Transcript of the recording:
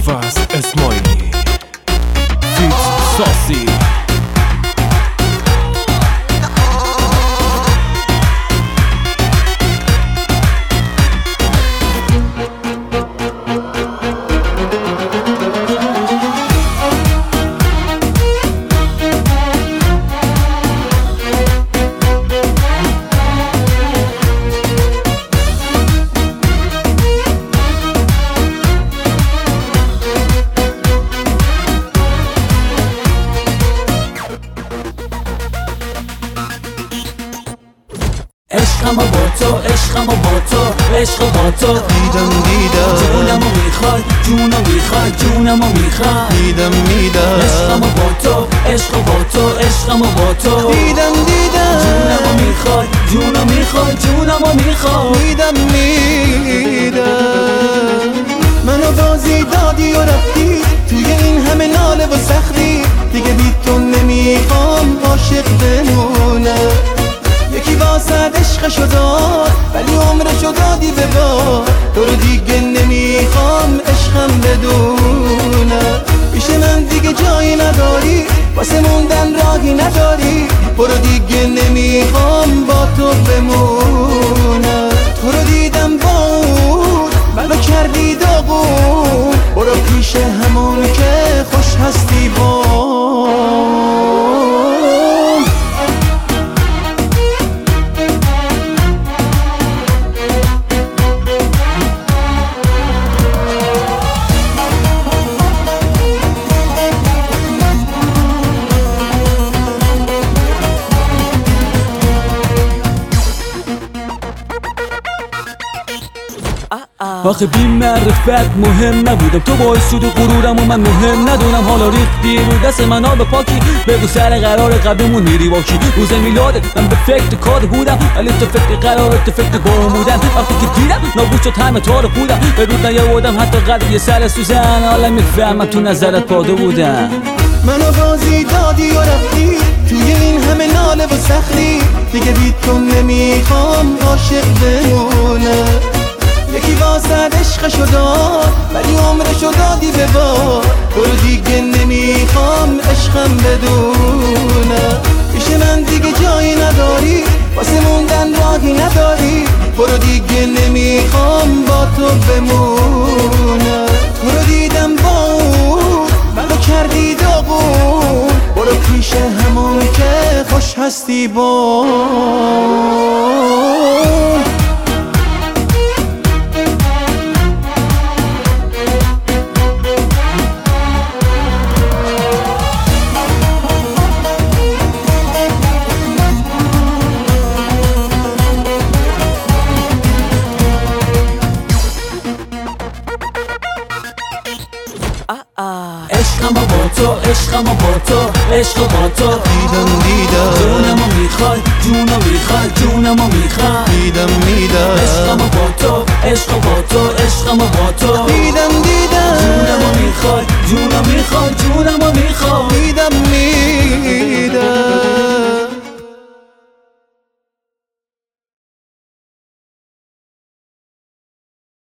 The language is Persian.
ابوالفضل اسماعیلی فیت ساسی. عشقم با تو، عشقم با تو، عشق با تو دیدم جونمو میخوای، جونو میخوای، جونمو میخوای دیدم عشقم با تو، عشق با تو، عشقم با تو دیدم جونمو میخوای، جونو میخوای، جونمو میخوای دیدم منو بازی دادی و رفتی توی این همه ناله و سختی، دیگه بی تو نمیخوام عاشق بمونم. یکی واسد عشقشو داد ولی عمرشو دادی به باد، تو رو دیگه نمیخوام عشقم بدونم. پیش من دیگه جایی نداری، واسه موندن راهی نداری، برو دیگه نمیخوام با تو بمونم. تو رو دیدم بود منو کردی داغون، برو پیش همون که خوش هستی با آخه بی معرفت مهم نبودم، تو باعث شدی غرورم و من مهم ندونم. حالا ریختی رو دست من آب پاکی، بگو سر قرار قبلمون میری با کی؟ روز میلادت من به فکر کار بودم، ولی تو فکر قرارت تو فکر گم بودن. وقتی که دیدم نابود شد همه تو رو بودم، به رود نیاوردم حتی قدر یه سر سوزن. حالا میفهمم تو نظرت پاده بودم. منو بازی دادی و رفتی توی این همه ناله و سختی، دیگه بی تو نمیخوام عاشق بمونم. یکی واسد عشقشو داد ولی عمرشو دادی به باد، برو دیگه نمیخوام عشقم بدونم. پیش من دیگه جایی نداری، واسه موندن راهی نداری، برو دیگه نمیخوام با تو بمونم. تو رو دیدم بود منو کردی داغون، برو پیش همون که خوش هستی با عشقم با تو، عشقم با تو، عشق با تو دیدم جونمو میخوای، جونو میخوای، جونمو میخوای دیدم عشقم با تو، عشق با تو، عشقم با تو دیدم جونمو میخوای، جونو میخوای، جونمو